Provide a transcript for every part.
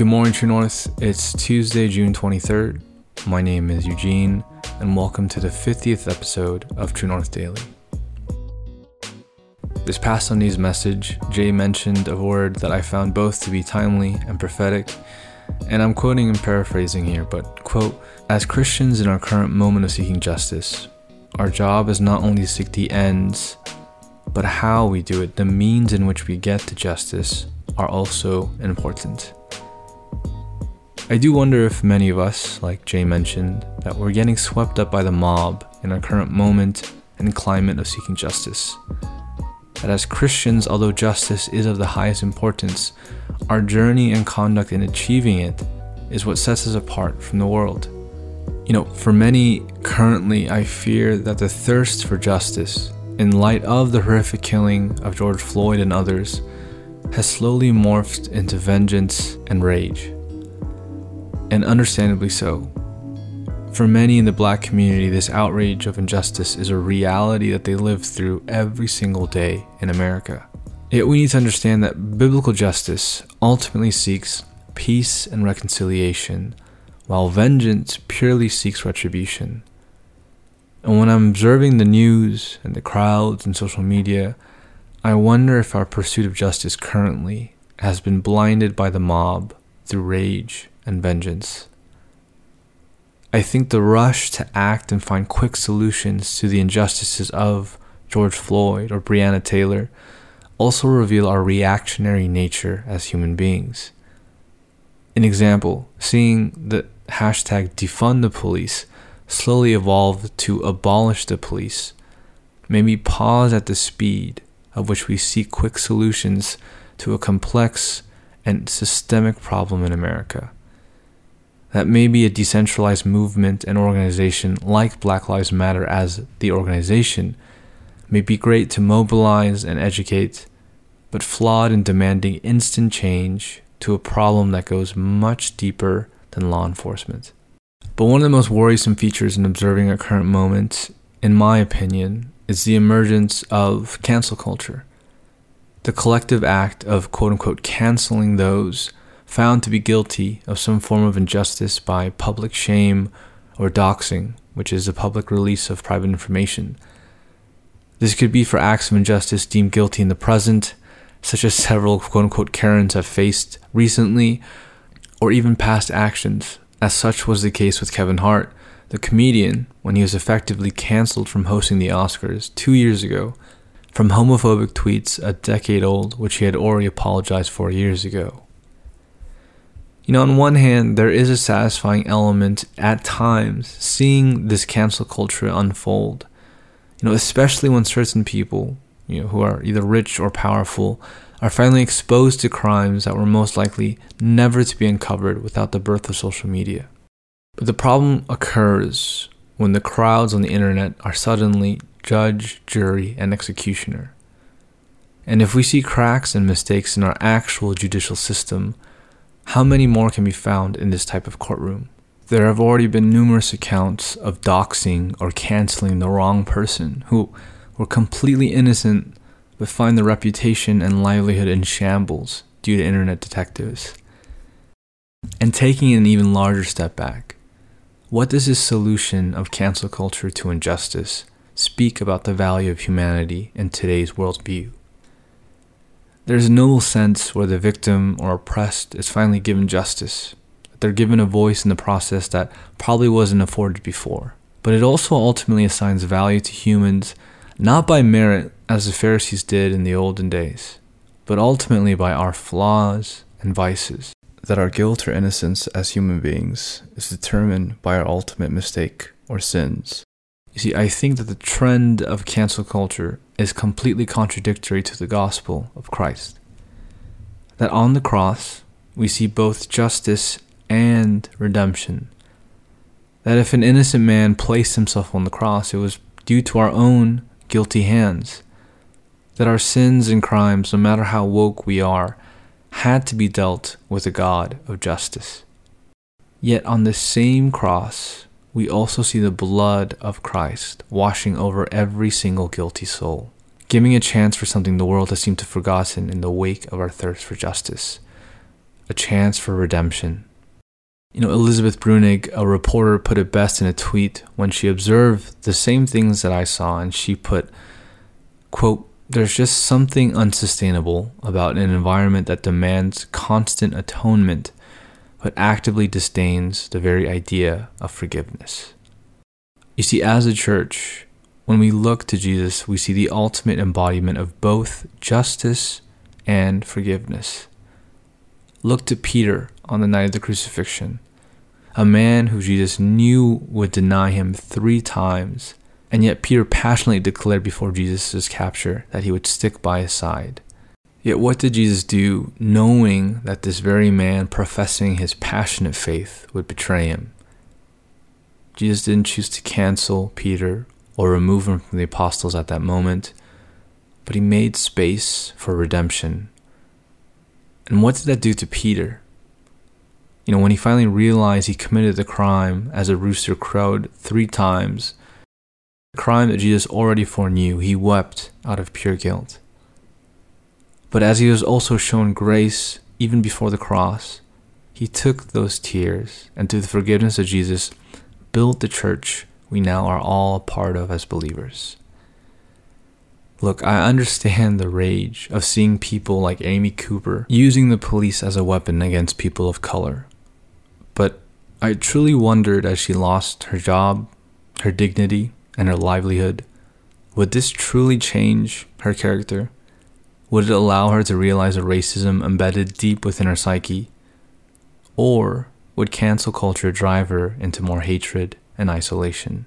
Good morning, True North. It's Tuesday, June 23rd. My name is Eugene, and welcome to the 50th episode of True North Daily. This past Sunday's message, Jay mentioned a word that I found both to be timely and prophetic, and I'm quoting and paraphrasing here, but, quote, "As Christians in our current moment of seeking justice, our job is not only to seek the ends, but how we do it, the means in which we get to justice, are also important." I do wonder if many of us, like Jay mentioned, that we're getting swept up by the mob in our current moment and climate of seeking justice. That as Christians, although justice is of the highest importance, our journey and conduct in achieving it is what sets us apart from the world. For many, currently, I fear that the thirst for justice, in light of the horrific killing of George Floyd and others, has slowly morphed into vengeance and rage. And understandably so. For many in the Black community, this outrage of injustice is a reality that they live through every single day in America. Yet we need to understand that biblical justice ultimately seeks peace and reconciliation, while vengeance purely seeks retribution. And when I'm observing the news and the crowds and social media, I wonder if our pursuit of justice currently has been blinded by the mob through rage and vengeance. I think the rush to act and find quick solutions to the injustices of George Floyd or Breonna Taylor also reveal our reactionary nature as human beings. An example, seeing the hashtag defund the police slowly evolve to abolish the police made me pause at the speed of which we seek quick solutions to a complex and systemic problem in America. That maybe a decentralized movement and organization like Black Lives Matter as the organization may be great to mobilize and educate, but flawed in demanding instant change to a problem that goes much deeper than law enforcement. But one of the most worrisome features in observing our current moment, in my opinion, is the emergence of cancel culture. The collective act of quote-unquote canceling those found to be guilty of some form of injustice by public shame or doxing, which is the public release of private information. This could be for acts of injustice deemed guilty in the present, such as several quote-unquote Karens have faced recently, or even past actions, as such was the case with Kevin Hart, the comedian, when he was effectively canceled from hosting the Oscars 2 years ago, from homophobic tweets a decade old, which he had already apologized for years ago. On one hand, there is a satisfying element at times seeing this cancel culture unfold, especially when certain people, who are either rich or powerful, are finally exposed to crimes that were most likely never to be uncovered without the birth of social media. But the problem occurs when the crowds on the internet are suddenly judge, jury, and executioner. And if we see cracks and mistakes in our actual judicial system, how many more can be found in this type of courtroom? There have already been numerous accounts of doxing or canceling the wrong person who were completely innocent but find their reputation and livelihood in shambles due to internet detectives. And taking an even larger step back, what does this solution of cancel culture to injustice speak about the value of humanity in today's worldview? There's a noble sense where the victim or oppressed is finally given justice, that they're given a voice in the process that probably wasn't afforded before. But it also ultimately assigns value to humans, not by merit as the Pharisees did in the olden days, but ultimately by our flaws and vices. That our guilt or innocence as human beings is determined by our ultimate mistake or sins. You see, I think that the trend of cancel culture is completely contradictory to the gospel of Christ. That on the cross, we see both justice and redemption. That if an innocent man placed himself on the cross, it was due to our own guilty hands. That our sins and crimes, no matter how woke we are, had to be dealt with a God of justice. Yet on the same cross, we also see the blood of Christ washing over every single guilty soul, giving a chance for something the world has seemed to have forgotten in the wake of our thirst for justice. a chance for redemption. Elizabeth Brunig, a reporter, put it best in a tweet when she observed the same things that I saw, and she put, quote, "There's just something unsustainable about an environment that demands constant atonement, but actively disdains the very idea of forgiveness." You see, as a church, when we look to Jesus, we see the ultimate embodiment of both justice and forgiveness. Look to Peter on the night of the crucifixion, a man who Jesus knew would deny him 3 times, and yet Peter passionately declared before Jesus' capture that he would stick by his side. Yet what did Jesus do, knowing that this very man professing his passionate faith would betray him? Jesus didn't choose to cancel Peter or remove him from the apostles at that moment, but he made space for redemption. And what did that do to Peter? When he finally realized he committed the crime as a rooster crowed 3 times, the crime that Jesus already foreknew, he wept out of pure guilt. But as he was also shown grace even before the cross, he took those tears and through the forgiveness of Jesus, built the church we now are all a part of as believers. Look, I understand the rage of seeing people like Amy Cooper using the police as a weapon against people of color. But I truly wondered as she lost her job, her dignity, and her livelihood, would this truly change her character? Would it allow her to realize the racism embedded deep within her psyche? Or would cancel culture drive her into more hatred and isolation?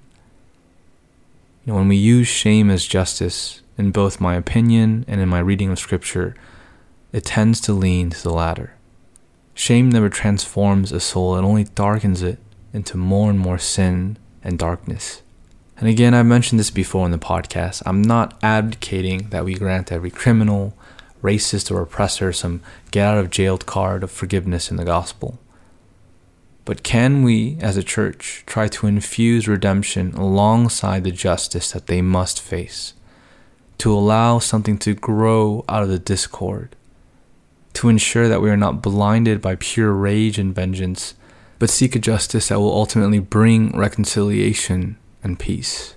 When we use shame as justice, in both my opinion and in my reading of scripture, it tends to lean to the latter. Shame never transforms a soul, it only darkens it into more and more sin and darkness. And again, I've mentioned this before in the podcast, I'm not advocating that we grant every criminal, racist, or oppressor some get-out-of-jail card of forgiveness in the gospel. But can we, as a church, try to infuse redemption alongside the justice that they must face? To allow something to grow out of the discord, to ensure that we are not blinded by pure rage and vengeance, but seek a justice that will ultimately bring reconciliation and peace.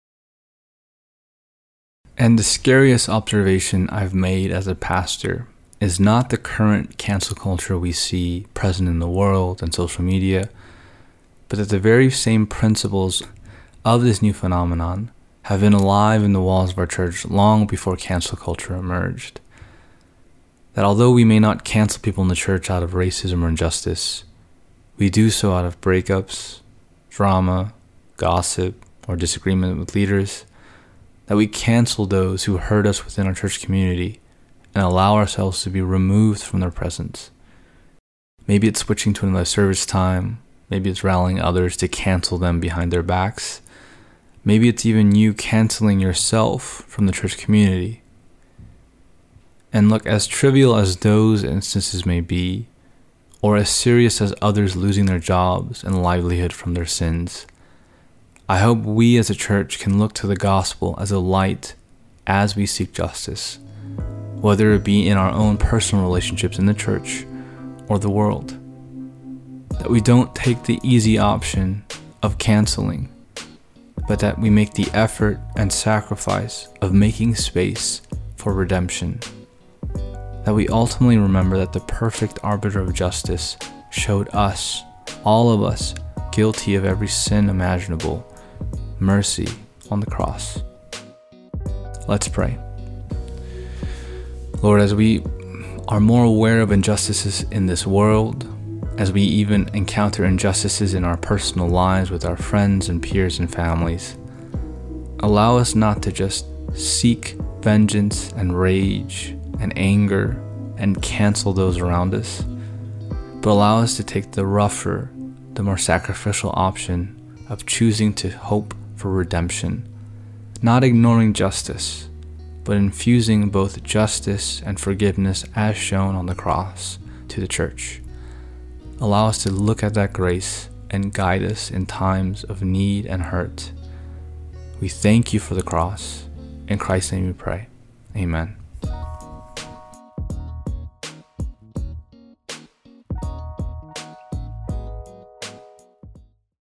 And the scariest observation I've made as a pastor is not the current cancel culture we see present in the world and social media, but that the very same principles of this new phenomenon have been alive in the walls of our church long before cancel culture emerged. That although we may not cancel people in the church out of racism or injustice, we do so out of breakups, drama, gossip, or disagreement with leaders, that we cancel those who hurt us within our church community and allow ourselves to be removed from their presence. Maybe it's switching to another service time, maybe it's rallying others to cancel them behind their backs, maybe it's even you canceling yourself from the church community. And look, as trivial as those instances may be, or as serious as others losing their jobs and livelihood from their sins, I hope we as a church can look to the gospel as a light as we seek justice, whether it be in our own personal relationships in the church or the world. That we don't take the easy option of canceling, but that we make the effort and sacrifice of making space for redemption. That we ultimately remember that the perfect arbiter of justice showed us, all of us, guilty of every sin imaginable, mercy on the cross. Let's pray. Lord, as we are more aware of injustices in this world, as we even encounter injustices in our personal lives with our friends and peers and families, allow us not to just seek vengeance and rage and anger and cancel those around us, but allow us to take the rougher, the more sacrificial option of choosing to hope for redemption, not ignoring justice, but infusing both justice and forgiveness as shown on the cross to the church. Allow us to look at that grace and guide us in times of need and hurt. We thank you for the cross. In Christ's name we pray. Amen.